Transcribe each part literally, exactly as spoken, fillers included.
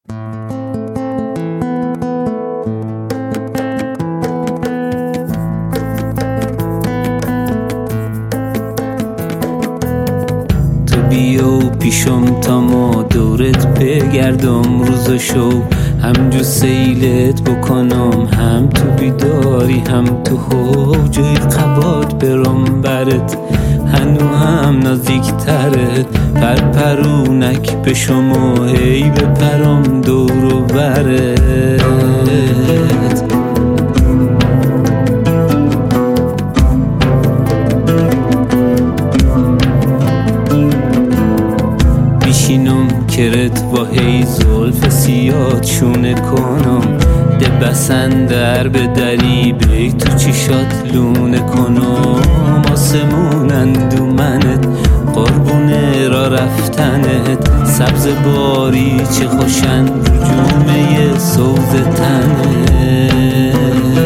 تو بیا پیشم تا ما دورت بگردم روز و شو، همجو سیلت بکنم، هم تو بیداری هم تو حوجوی قبات برم برت، هنو هم نزدیک ترت، پر پرونک به شما هی بپرم دور و برت. بیشینم کرت و هی زلف سیاد شونه کنم، ده بسندر به دری بی تو چیشات لونه کنم، آسمون اندومنت قربونه را رفتنت، سبز باری چه خوشن رو جومه سوز تنت.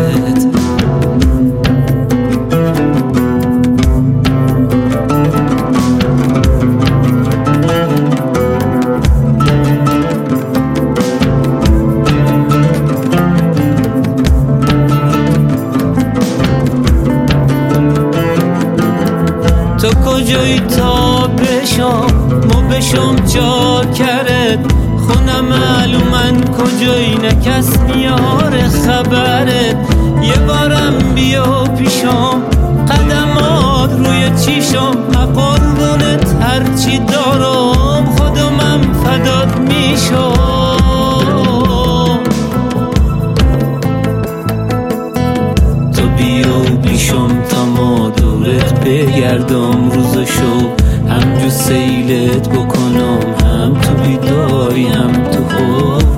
تو کجایی تا بشم مو بشم جا کرد، خونم معلومن کجایی نکس میاره خبرت، یه بارم بیا پیشم قدمات روی چیشم، قربونت هرچی دارم خودمم فدات میشم. تو بیا پیشم تا ما دورت بگردم روز و شو، همجو سیلت بکنم، هم تو بیداری هم تو خود